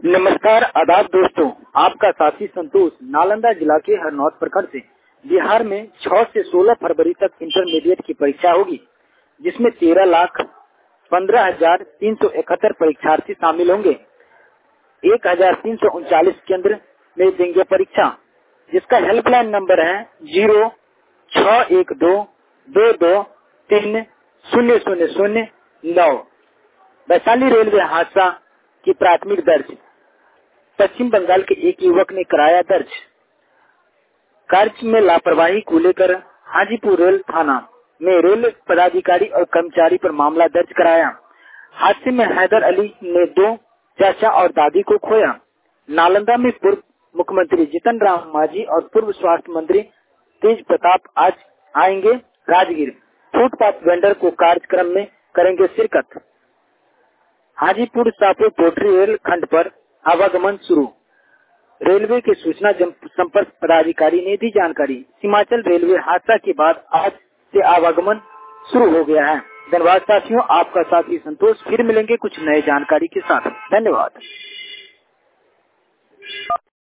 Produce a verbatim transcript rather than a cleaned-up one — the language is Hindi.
नमस्कार, आदाब दोस्तों। आपका साथी संतोष नालंदा जिला के हरनौत प्रखंड से। बिहार में छह से सोलह फरवरी तक इंटरमीडिएट की परीक्षा होगी, जिसमें तेरह लाख पंद्रह हजार तीन सौ इकहत्तर परीक्षार्थी शामिल होंगे। एक हजार तीन सौ उनचालीस केंद्र में देंगे परीक्षा, जिसका हेल्पलाइन नंबर है जीरो छह एक दो दो दो तीन शून्य शून्य शून्य नौ। वैशाली रेलवे हादसा की प्राथमिक दर्ज। पश्चिम बंगाल के एक युवक ने कराया दर्ज। कार्य में लापरवाही को लेकर हाजीपुर रेल थाना में रेल पदाधिकारी और कर्मचारी पर मामला दर्ज कराया। हादसे में हैदर अली ने दो चाचा और दादी को खोया। नालंदा में पूर्व मुख्यमंत्री जीतन राम मांझी और पूर्व स्वास्थ्य मंत्री तेज प्रताप आज आएंगे राजगीर। फुटपाथ वेंडर को कार्यक्रम में करेंगे शिरकत। हाजीपुर सापुर पोटरी रेल खंड पर आवागमन शुरू। रेलवे के सूचना संपर्क पदाधिकारी ने दी जानकारी। हिमाचल रेलवे हादसा के बाद आज से आवागमन शुरू हो गया है। धन्यवाद साथियों, आपका साथी संतोष। फिर मिलेंगे कुछ नए जानकारी के साथ। धन्यवाद।